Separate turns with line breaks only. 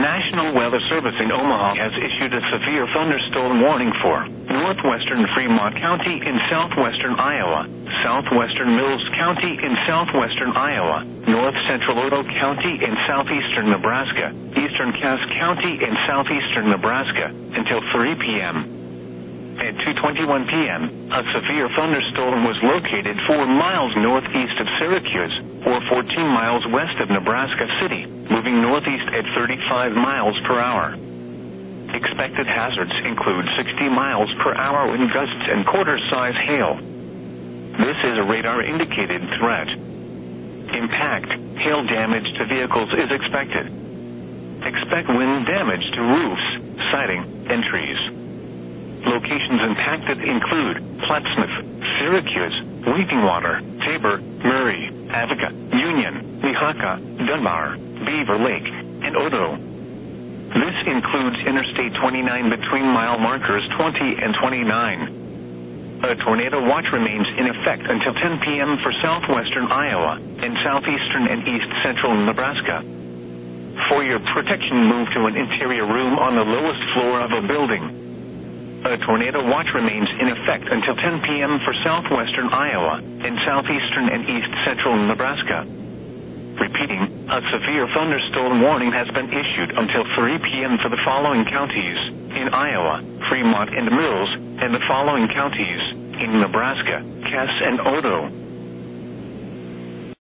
National Weather Service in Omaha has issued a severe thunderstorm warning for northwestern Fremont County in southwestern Iowa, southwestern Mills County in southwestern Iowa, north central Otoe County in southeastern Nebraska, eastern Cass County in southeastern Nebraska, until 3 p.m. At 2:21 p.m., a severe thunderstorm was located 4 miles northeast of Syracuse, or 14 miles west of Nebraska City, moving northeast at 35 miles per hour. Expected hazards include 60 miles per hour wind gusts and quarter-size hail. This is a radar-indicated threat. Impact, hail damage to vehicles is expected. Expect wind damage to roofs, siding, and trees. Locations impacted include Plattsmouth, Syracuse, Weepingwater, Tabor, Murray, Avica, Union, Lehaka, Dunbar, Beaver Lake, and Otoe. This includes Interstate 29 between mile markers 20 and 29. A tornado watch remains in effect until 10 p.m. for southwestern Iowa and southeastern and east central Nebraska. For your protection, move to an interior room on the lowest floor of a building. A tornado watch remains in effect until 10 p.m. for southwestern Iowa and southeastern and east central Nebraska. Repeating, a severe thunderstorm warning has been issued until 3 p.m. for the following counties in Iowa, Fremont and Mills, and the following counties in Nebraska, Cass and Otoe.